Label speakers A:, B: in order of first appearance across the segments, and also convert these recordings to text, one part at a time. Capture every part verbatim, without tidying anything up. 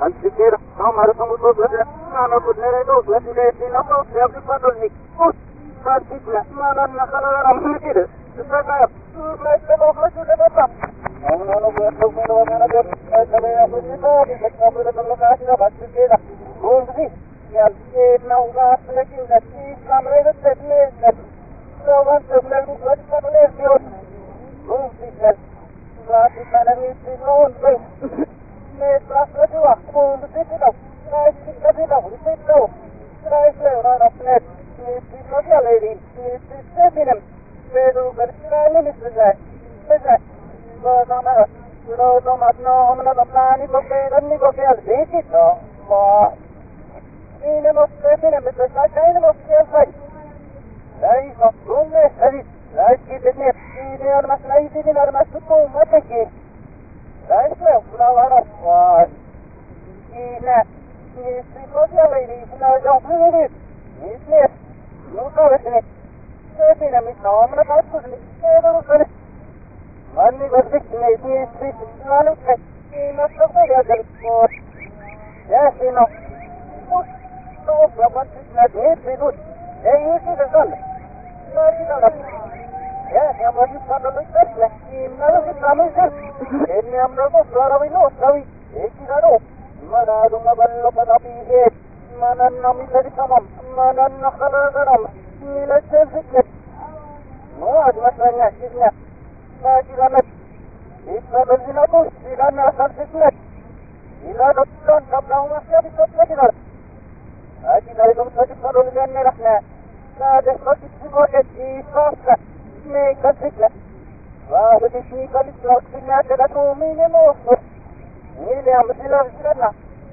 A: Antiqueira, calma, somos todos, mano, tu nere dos, la silenzi, no so, se apri quando lì, put, particula, mano, na calora, non mi dire, se saca, tu mette lo faccio da papà. Non non questo quello va bene per essere a possibilità di capire per la casa, ma si chieda, così, che al pieno un gas, le chiude, si camere del tedesco, trovando un lungo di famiglia, non si chiede, la si canavisi non vedo. Ne trasla tua, un sitino, ne si capita un sitino, ne si una rapnet, ne si propria lady, ne si seminem, vedo per strane mi si sei, si sei, cosa me, lo ma no, non lo plani, perché non mi così al sitino, ma, ne mo seminem, mi si sai, ne mo si fai, lei no, non ne sei, lei si tiene, ne armas, lei si tiene armas, tutto, ma perché? Dai, una vara qua. Ina, si si cosa vedi, una giovane, mi si, non so se se mi mi no, ma cazzo di, che non so. Manni così che si si non è che non so cosa del cuore. Eh, sì, no. No, proprio la gente, tu. E io si da solo. Ma si da ya, siamo aiutato noi per in nada che stiamo in e ne abbiamo parlato in ostri e ci sarò ma da una bella patapie ma non mi diciamo ma non khalaram ni la tezke no admasanya kisna ma kirana isma benzina ko kirana sarfisna ila doktor kabla ma se bi to kira aji dare ko sadi ko le ne rakhna ka de ko ci ko e ci sosta ne kasika wa de shi kali sosta da to mi ne mo ni le am sila sila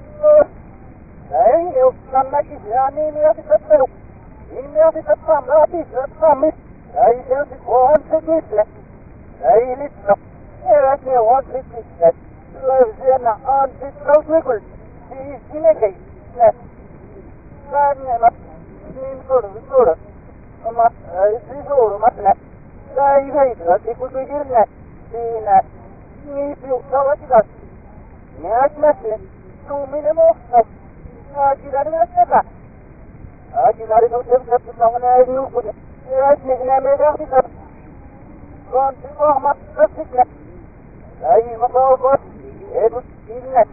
A: ai eu sanna ki jani ne ati tatto ni ne ati tatta ma ati tatta mi ai se si ko an se kisle ai litto era che o si kisle la zena an si trausul si si ne che ne sarne ma ni solo solo ma si solo ma ne dai dai ti ku dirne ni ni più trovati da ne asmette tu mi ne mostro oggi da una sera oggi da un tempo che sono ne io e oggi ne me da ti con ti ho ma così dai ma poco e tu il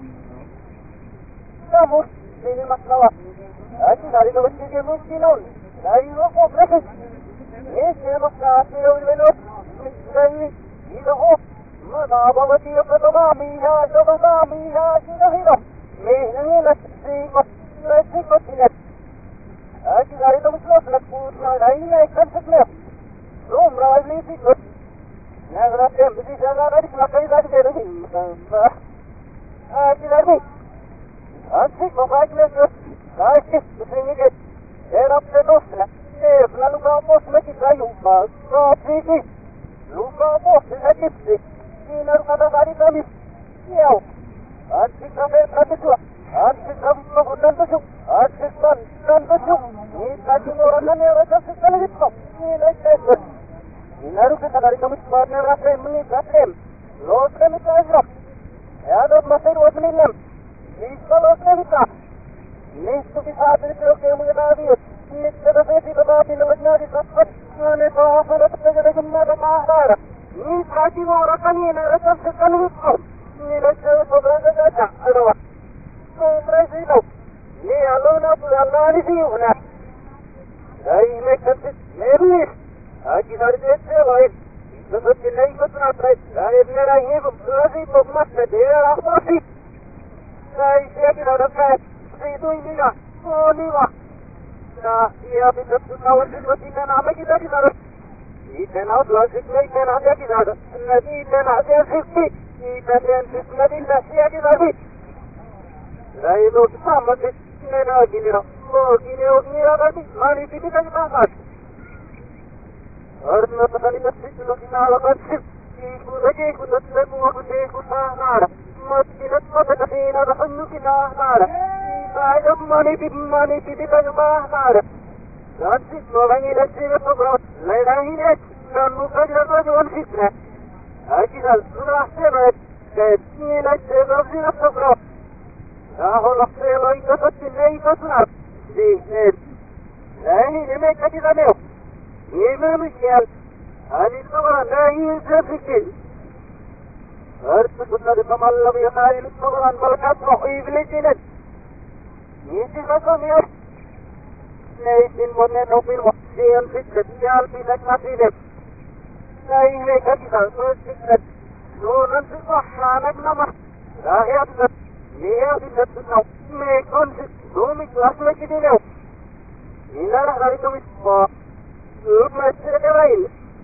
A: siamo in maslava oggi da un tempo che non si non dai io ho preso e se lo sta se lo vedo dai io ho ma da bavati io per domani ha domani ha si no me la si ma la si così oggi da un tempo la puta dai ne cancello rom rai si Negra tempo di giocare la carità di Dio. Ah, ti dai. Anzi, come fai? Dai, che segni che era per nostra. E la luca posso mettere dai un po'. No, sì, sì. Luca posso mettere sì. Sì, la luca da vari tami. Io. Anzi, come fai tu? Anzi, come fai tanto su. Anzi, tanto su. Mi fai ora non è ora che sta lì. Sì, lei stesso. Inaru ke kadari kamu partner rasa meni kasem. Los kami kasro. Ya do masai ro meni lam. Isko los kami ka. Nistu ki saatir ke ke mu na diyo. Nistu da se da ba pil wajna di sapat. Ne to afala te de gumma da mahara. Ni prati mo rakani ne rasa se kanu ko. Ni le se so da da da alwa. Ko presino. Ni alona pu alani si una. Dai me kasit me Oggi guardate voi, dopo che lei potrà prendere la io così può mettere la foto. Sai se che non fa, se tu in là, fuori va. Na, io mi sto trovando così che non mi dai da. I te no lo si lei che non dai da. Na di te no se si, i te ne si di la sia di da. Dai lo stiamo che ne no di no. O di no di no da di, ma ni di da da. Orno tani tatti lo kinala kassi ku rage ku tatte ku ku te ku sanara matti natta tatina da hannu kinala sai da mani bi mani bi da ba nara rati no vangi da se to bro le dai ne non ka da da jon fitna aji dal sura se ne ke ni la se da si na to bro Miguel, Ali Sabara, Nahi Zepikil. Earth could not come all of your high Sabara and Balkat for evil in it. This is also near. Nation one and open what they unfitted, shall be like nothing. Nahi make a first secret. No one to Mahran and Nama. I have the near the now. Make conscious, do me class like it enough. In our hurry with for. Look my rail.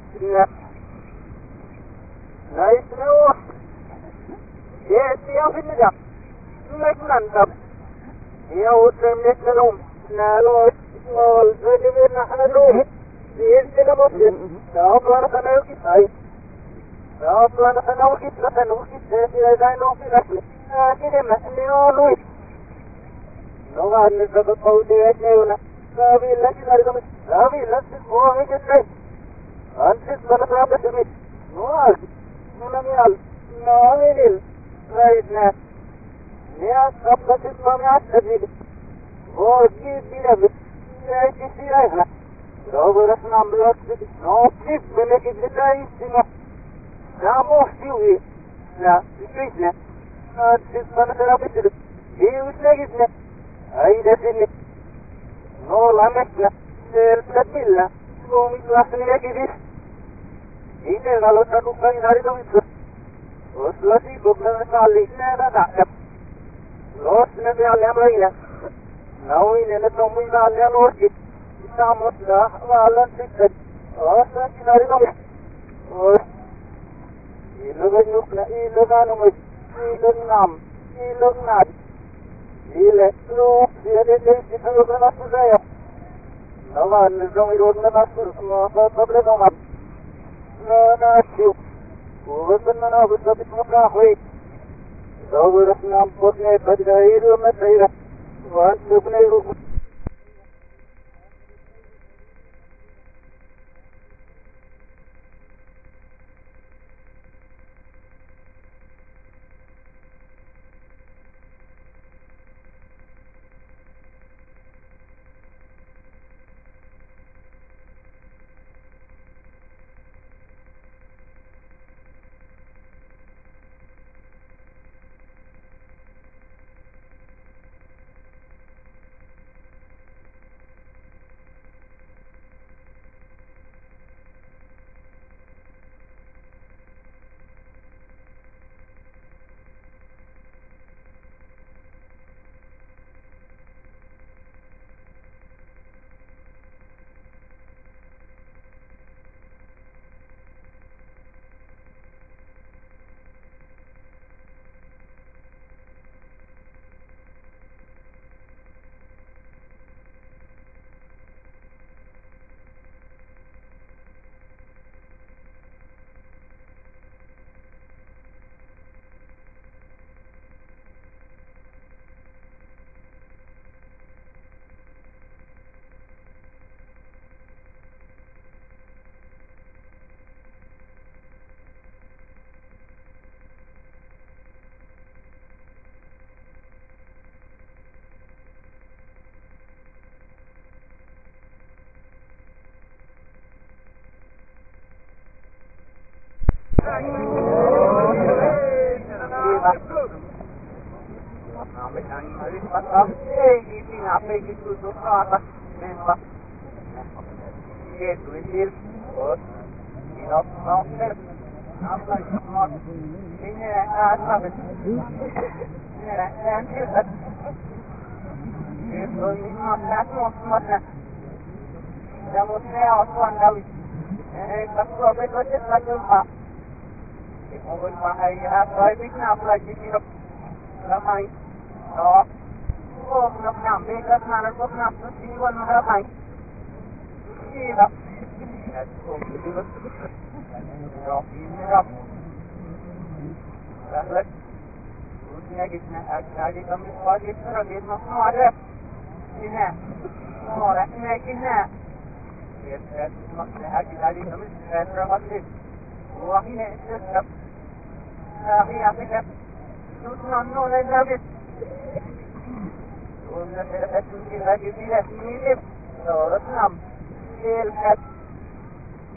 A: Nice no. Yes, the officer. Like none. Here would them let alone. Now, all the living a room. The instant of it. Now, one of an oak is high. Now, one of an oak is not an oak is there as I know it. I did him and they all do it. No one is of a boat at Neuna. So we let you know. So we let it go and get right. Until one of the to me. No, no, no, no, it is. Right now. Yes, up the system after it. Oh, give me a bit. I can see I have. So we're a number of no trip when it is the time. Now, most you is. Now, the street now. Not this one of the opposite. He was negative. I definitely. No, la mezcla. La pilla. No, mi clase ni aquí dice. Y te da los talucas y dar el visto. Los los hijos me salen nada nada. Los me vean la marina. No, y le tomo y dale a los que estamos la balanza. Los aquí dar el visto. Y luego yo y luego no me y luego nam y luego nada. Y le no y le dice que no va a suceder. No va a no ir a una no va a problema. No, no, shoot. Who no, no, with the bit of halfway. So we're a snap for the but the hero material. One to play.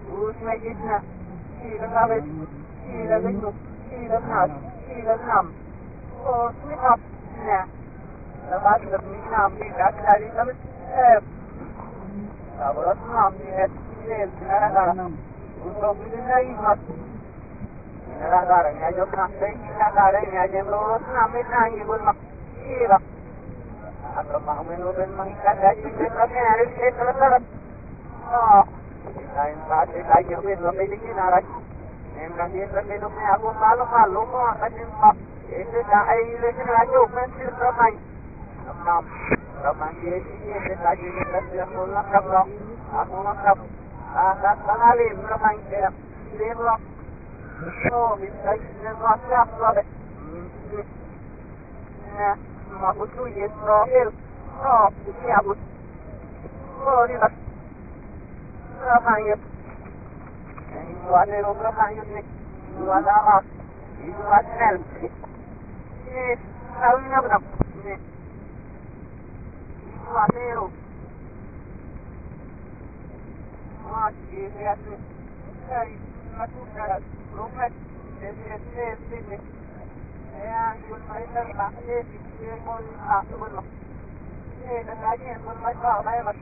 A: وسميتنا إلى الأبد إلى الذنوب إلى الناس إلى النم وسمعنا لما أشرب من نام في الأكل لم تأب أبرد نام في السيل سنة وصوبي لله Nell'andare giocare in andare in agendo non anche quel ma era altro ma meno del mancata di preparare il centro della no dai infatti dai io vedo medicinare sembra che perché non mi hago malo malo ma facendo e se dai le che raggio pensi tramai no tramai che che dai che sta con la capra aku makap ah sanali tramai che devo Oh, mi stai dicendo a capo, ma questo è proprio, no, mi ha avuto, oh, di là, ma io, e guarda, non ma io, guarda, ma, io guarda, e, stavo in abra, e, guarda, ma, che ragazzi, sei, ma tu sei, Rumah destinasi sini, ya, kita makan di sini pun tak boleh. Ini lagi pun macam apa ya?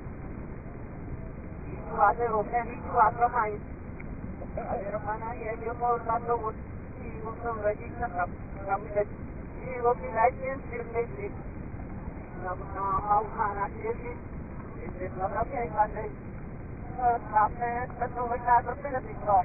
A: Itu ada rumah itu apa main? Ada mana ya? Dia mau satu pun, ini bukan lagi nak kami dah. Ini bukan lagi sini. Nama nama mana sini? Ini nama apa yang ada? Nama satu macam apa yang ada?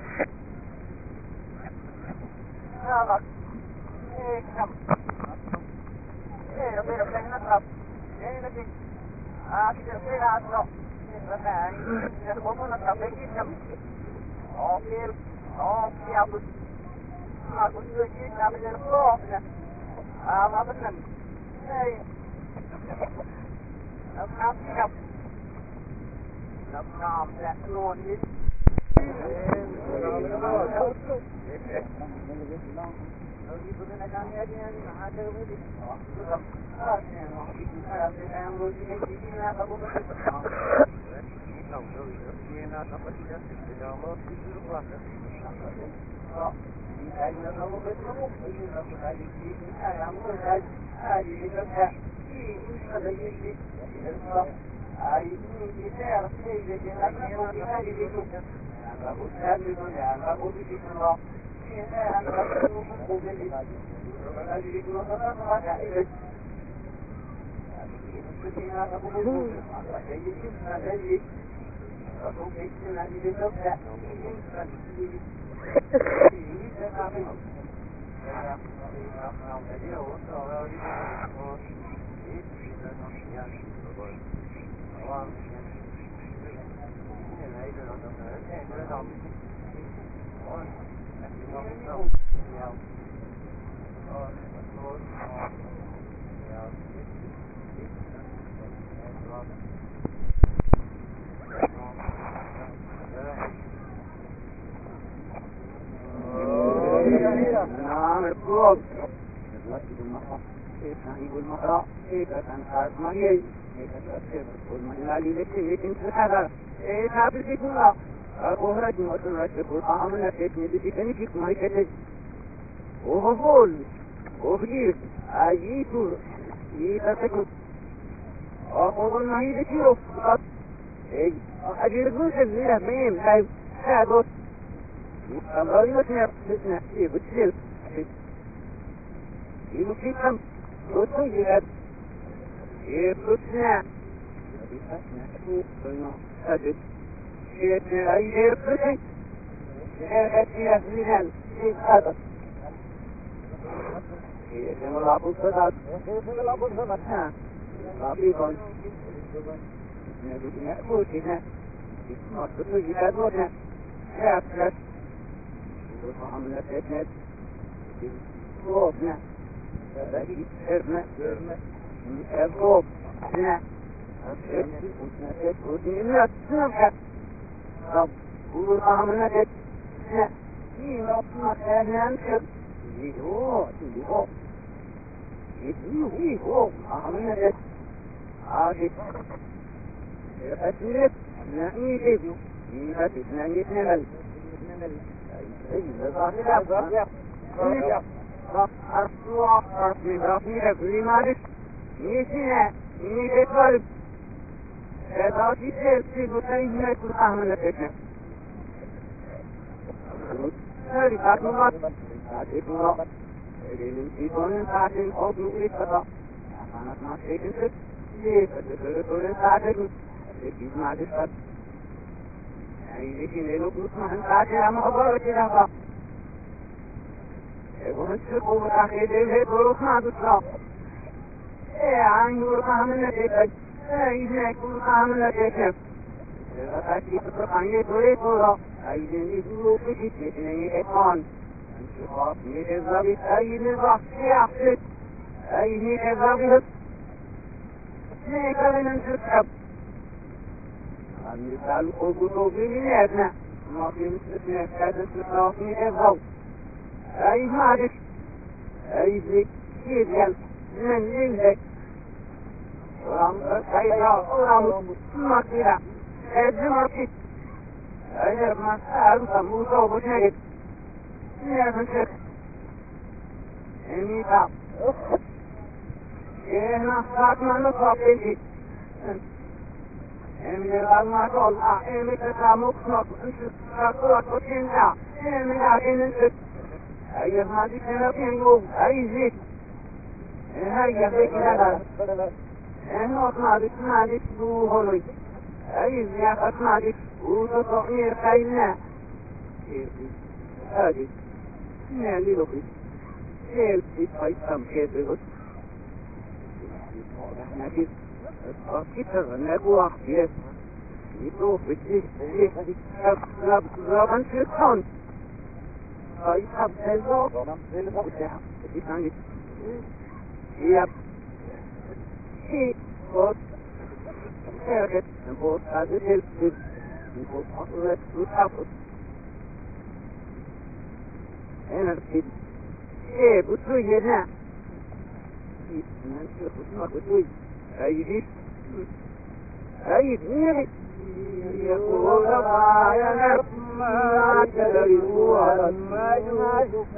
A: Nada. Eh, come. Eh, lo vedo che è una trappola. Eh, vedi. Ah, si deve fare no. Va bene. Se come una trappola che come. Oh, che oh, che ha avuto. Ma questo qui sta vedendo proprio. Ah, ma per me. Eh. La trappola. La trappola non è نعم الكوب الوجه المقرأ كيف نهيب المقرأ كيف تنحاز مريي كيف تأثير والمجلالي لكي تنحذر كيف أبدك الله أخرج مؤسرة القرآن لكيتني بكتني فيك مهيكتك وغفول وفجير أجيتو يتفكر وقول نهيد كيرو فقط أي أجير قوش الليلة مين لايف هادوت أمري مسمع بسنا إيه بتسير إيه مكتب بسنا جلد إيه بسنا بسنا شو بنا أجد إيه أيه بسنا إيه أيه بسنا إيه هذا إيه سمع أبو صدق إيه سمع أبو صدق ها أبي كون نبي نأكل هنا ما تقول جلد ونا يا بس وعملنا فتنة خوفنا فبقي سرنا خوفنا وسنة سنة رب وعملنا فتنة في ربنا كان ينكر يهو يهو يهو عملنا فتنة عاشق فتنة نعيد إذا تسنى يتنمل إذا ظاهر ظاهر ظاهر أرسوع أرسل ظاهر كل مالك نيسينا نيسي طالب هذا كتير في بطريقنا كل أهمنا تكنا هذه تعلمات تعلمات اللي يكون تعلم أو بيقول كذا أنا ما شيء كذا ليه كذا تقول تعلم لكن ما تشتغل يعني لكن لو كنت ما تعلم ما أقدر كذا يقول الشيخ وتأخذ له بروح ما تطلع إيه عن يروح من نتيجة إيه يكون من نتيجة إذا كنت تقعني تري ترى أيدي يدور في كتير يكون الشخص يذهب أيدي راح يحسد أيدي يذهب هيك من الشخص المثال الكتب بنيتنا ما في مثل هذا الشخص يذهب أي مالك أي ذي يذهب من ذلك ورام كيدا ورام ما كذا هذا ما كذا أجر ما أعرف موسى وبشير يا بشير إني تعب إحنا ساكنا نصابين إني لما قال إني كتامك نص إنت كتوات وتنجا إني لكن إنت أي ما تكنا فينو أي زيت هيا بك هذا إنه ما بتسمع لك بوهولي أي زيادة ما لك وتطعير كينا هذه نالي لقي هل في قيسم كذبت نحن كتر نبوة يس يطوف بالجيش رب ربان شيطان قيسم تلو يب هي قد كانت نقول هذه الفيلم نقول أصلاً وتحفظ أنا الفيلم إيه بتوي هنا نشوف ما بتوي أي شيء أي شيء يقول يا نفس ما تدريوا على ما يجوك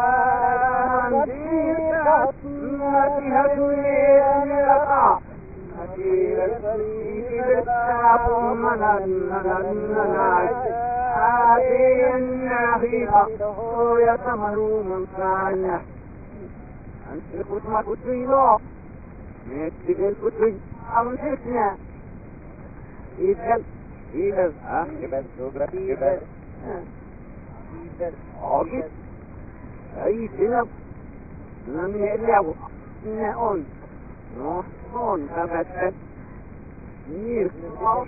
A: أنتي ما تهدوني أنا كثير الفريق بالتعب منن منن هذه النهيبة يتمر من ثانية أنت كنت ما كنت له نتبه كنت أمسكنا إذن إذن أه إذن إذن إذن أوكي أي سنب لم يلعب نعون نحن تبتت نير خلاص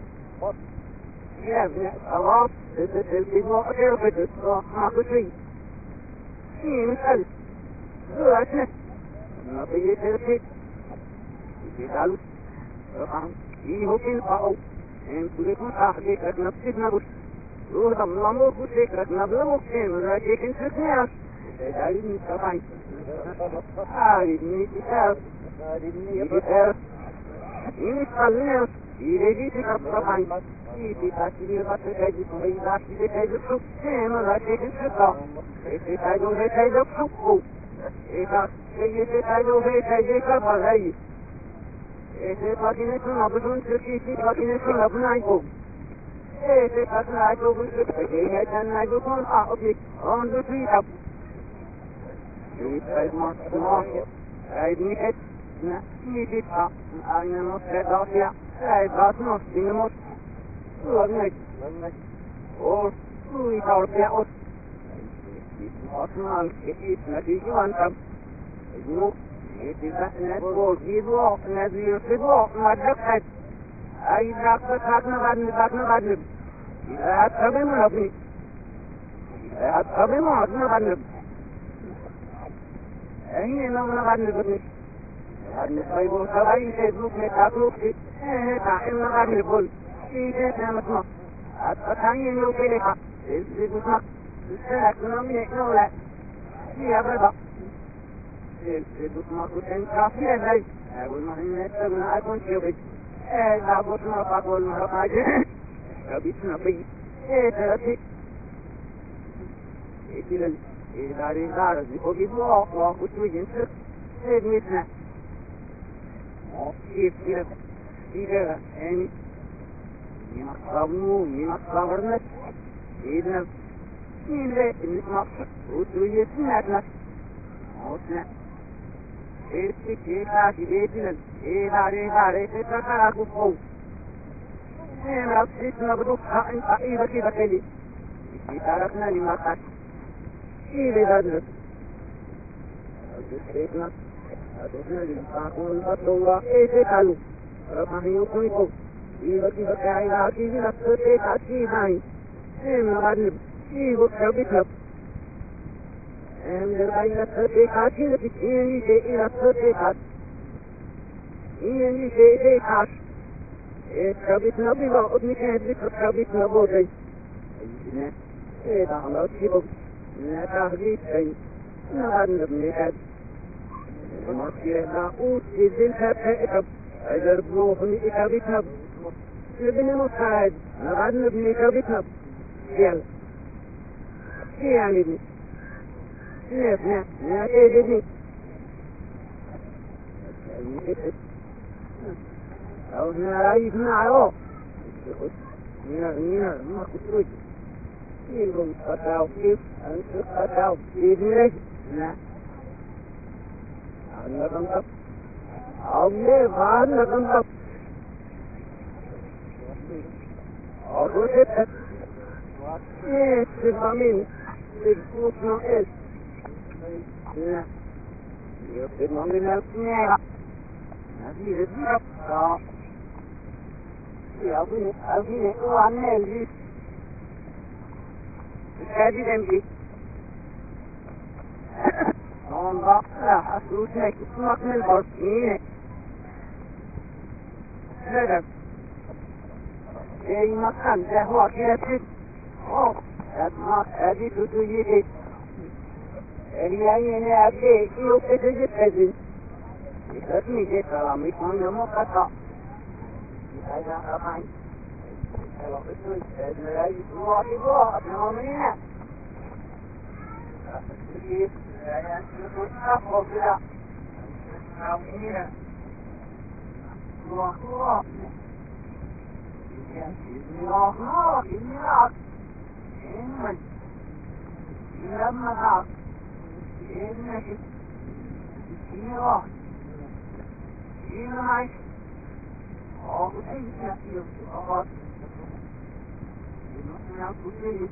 A: يا ابن خلاص تتلقي مؤثر بتتصاح ما كشي في مثل ذاتنا ما في تلقي يتعلم طبعا فيه في القاو إن كلكم تحقيقات نفسنا بش روح الله بشكرة نبلغ كين لكن تسمعش تعلمني طبعا تعلمني كتاب كتاب إن خلينا يجي كتاب طبعا في تأثير بس كذي كذي كذي كذي شوف كم لكن شوف كذي كذي كذي شوف إذا كذي كذي كذي كذي ऐसे बाकी नहीं सुना बुजुर्ग की की बाकी नहीं सुना बनाई को ऐसे पता है जो कुछ ये है जानना जो कौन आ okay on the three up ये साइड मार्क मार्क साइड में है ना ये भी था आने में से दासिया साइड बात में दिन में और नहीं और कोई और क्या और आसमान के इस नदी के अंदर जो إذا نقول يضوء نبي يضوء ما دقت أي دقت هاتنا بعد بعدنا بعد إذا هاتبي ما نبي إذا هاتبي ما هاتنا بعد نبي أيه نومنا بعد نبي هذا طيبو سبعين فيسبوك نتاكلوك إيه تعلمنا بعد نقول إيه نعمتنا أتخاني نوكي لك إيه بسمك إيه أكنومي نولا إيه أبدا ما كنت كافية لي أقول ما هي نتبع أكون شيء إيه لا بطل ما بقول ما بقاجي كبسنا بي إيه إذا إذا رجع رزقه بالله وقتل جنسك إذننا كيف كده كده يعني من الصبر من الصبر إذا من ذا النقص وتوجد سنتنا وسنا إيه كده كده إذا رجع رزقك كأكفو إيه رزقنا بدوخ أنت إذا كده كده تركنا لمكان إيه ذلك أدركنا أدركنا لمكان الله إيه كانوا رفعه يقولكم إيه كيف كائنا كيف نفسك كيفاي إيه مغرب إيه بكربك إيه من الغاية نفسك كيف إيه شيء نفسك إيه شيء كاش إيه كربتنا بلا أدنك هذيك كربتنا بودي إيه دعنا تجيبه لا تهديد شيء نغنب نهد ونصير ناقوس يزلها بهئتب أجر بروح نئتبتب لبن مصاعد نغنب نئتبتب يلا شي يعني ابني شي ابني لا تهددني أو نرايد معه نينا ما كنت رجل يقول قطعوا كيف أنت قطعوا بإذنك لا أنا كنت أولي فأنا كنت أقول لك إيه تفهمين تفوت نقل لا يفهم من السنة هذه الزيارة يأخذني أخذني وعنى الجيس هذه ذنبي أنا لا حسوسك اسمك من البرسين هذا أي مكان ده هو كده أوه أسمع هذه تتوجيه اللي أنا أبدي يوكتجي تجي يكتني جي كلامي كون يمقطع هذا أبعي لو قلت لا يسوع يسوع أبنى مننا كيف لا يسوع أخو كده أبنينا الله الله الله الله الله إنك لما تعب إنك إنك إنك أو أنت يصير إنك يصير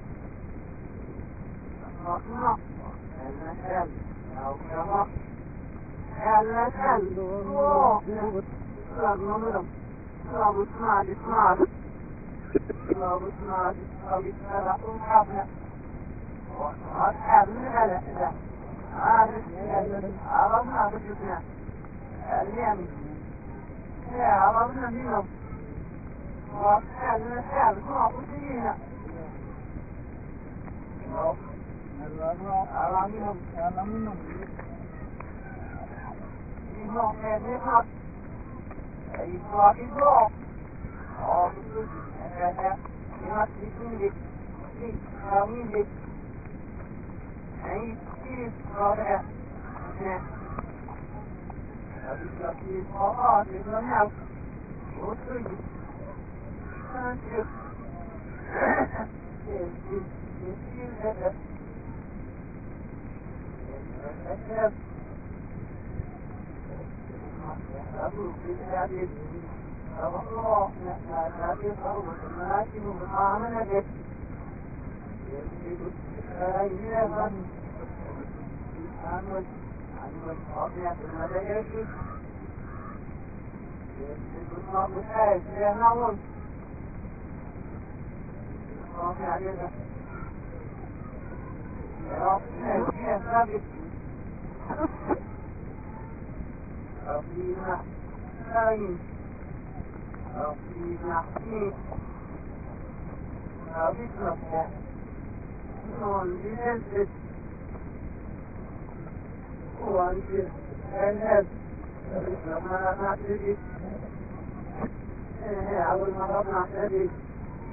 A: الله المثل أو كما المثل الله لا نمرم لا بسمع بسمع لا بسمع بسمع بسمع حبنا وأصحاب من هذا لا عارف عرفنا بشكنا اليمين لا عرفنا منهم وأصحاب من الحال ما بسينا على منهم على منهم منهم هذه حق أي صاحب الله أو بسوط هذا يمسكون لك في حاوين لك أي كيف صالح هذه في الصلاة للمنام وصل سانشف يسير يسير هذا الأشرف يحبه في الحديث الله لا تأتي صوت المناسب بالمعاملة به يسير الخير عنوان عنوان قاطع بالمدايش يسير الصوت الحاج يهنون قاطع جدا يا يا ثابت ربنا كريم ربنا حكيم ربنا نون بنزل وانزل الهب ربنا ما نعتدي أول ما ربنا نعتدي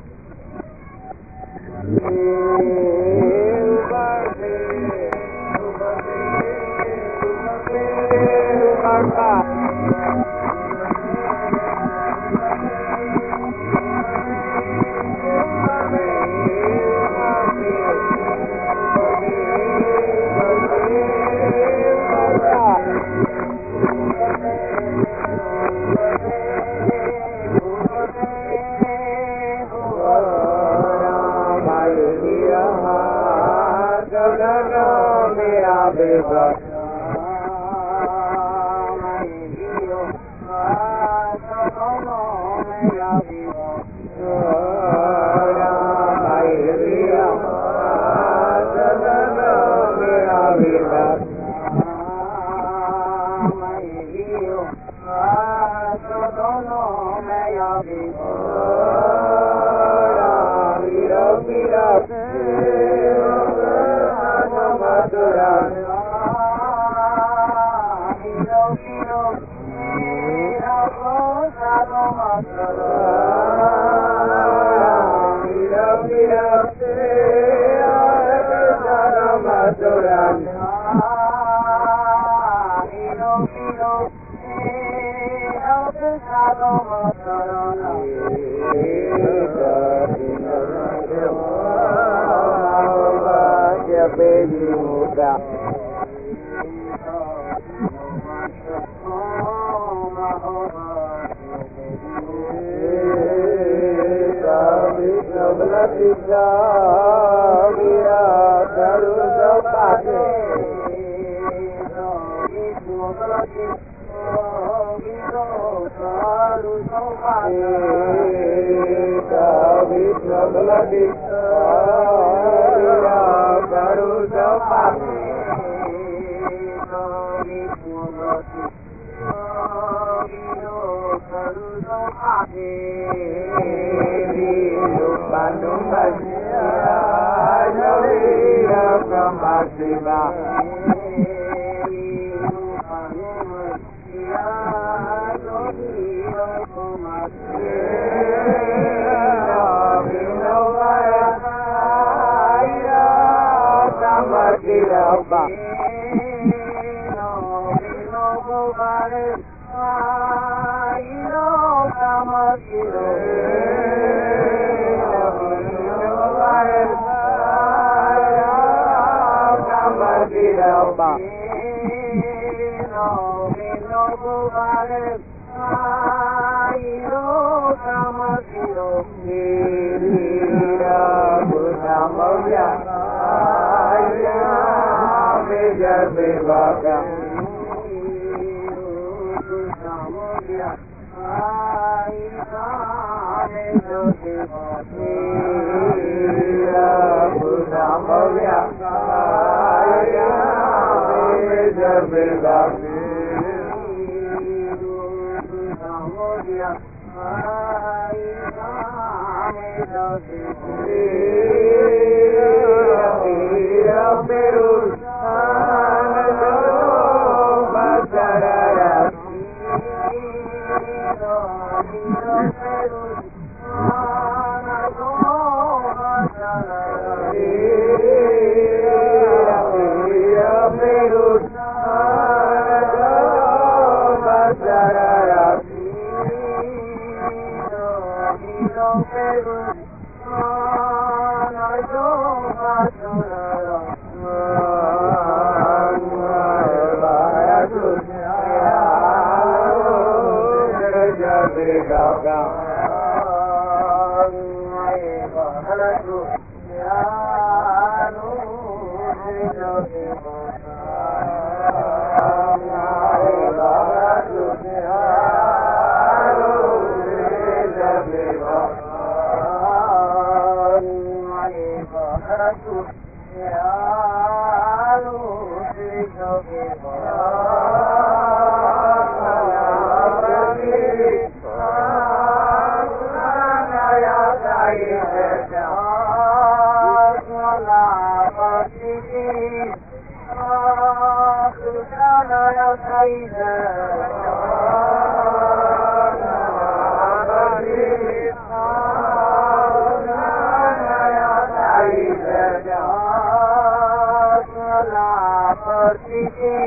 A: فرتي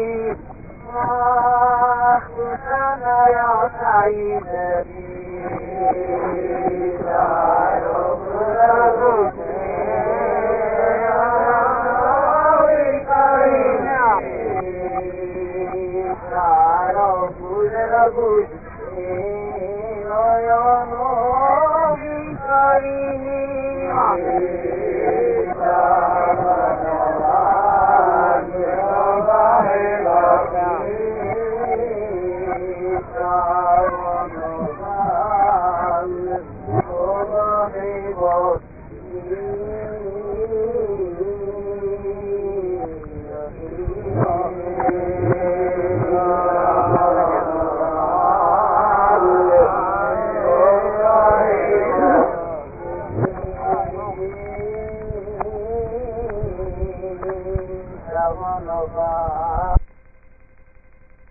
A: أختنا يا سعيد Bye.